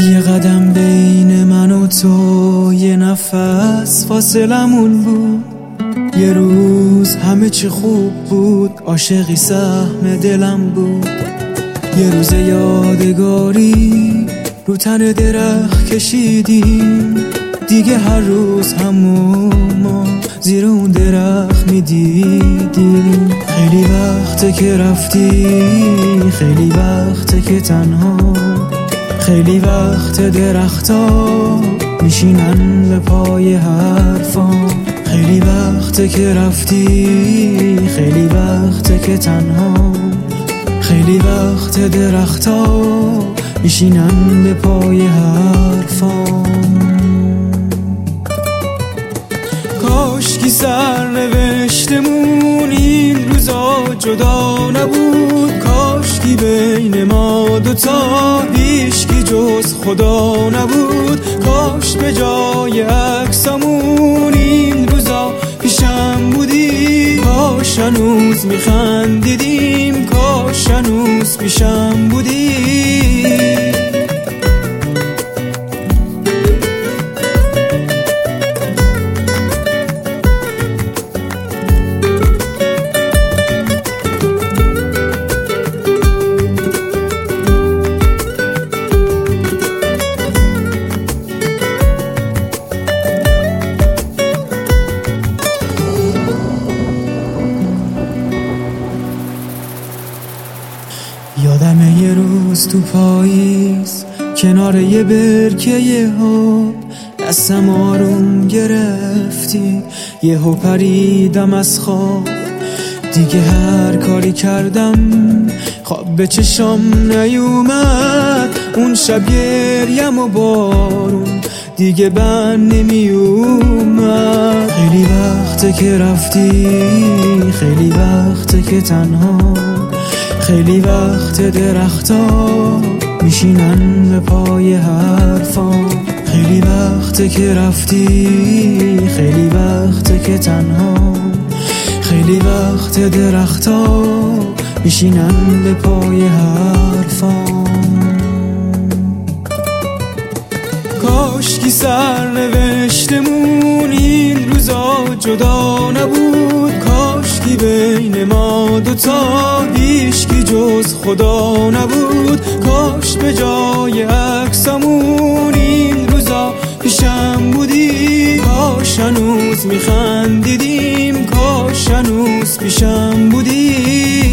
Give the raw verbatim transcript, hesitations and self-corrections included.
یه قدم بین من و تو، یه نفس فاصلمون بود. یه روز همه چی خوب بود، عاشقی سهم دلم بود. یه روز یادگاری رو تن درخت کشیدیم، دیگه هر روز همون ما زیر اون درخت میدیدیم. خیلی وقته که رفتی، خیلی وقته که تنها، خیلی وقت درختا میشینن به پای حرفام. خیلی وقته که رفتی، خیلی وقته که تنها، خیلی وقت درختا میشینن به پای حرفام. کاشکی سرنوشتمون این روزا جدا نبود، کاشکی بین ما دوتا هیچکی جز خدا نبود. کاش به جای عکسامون این روزا پیشم بودی، کاش هنوز میخندیدیم، کاش هنوز پیشم بودی. یادمه یه روز تو پاییز کنار یه برکه یه ها دستم آروم گرفتی، یه ها پریدم از خواب. دیگه هر کاری کردم خواب به چشام نیومد. اون شب گریم و بارون دیگه بند نمی اومد. خیلی وقته که رفتی، خیلی وقته که تنها، خیلی وقت درختا میشینن به پای حرفام. خیلی وقته که رفتی، خیلی وقته که تنها، خیلی وقت درختا میشینن به پای حرفام. کاشکی سرنوشتمون این روزا جدا نبود، کاشکی بین ما دوتا هیچکی جز خدا نبود. کاش به جای عکسامون این روزا پیشم بودی، کاش هنوز میخندیدیم، کاش هنوز پیشم بودی.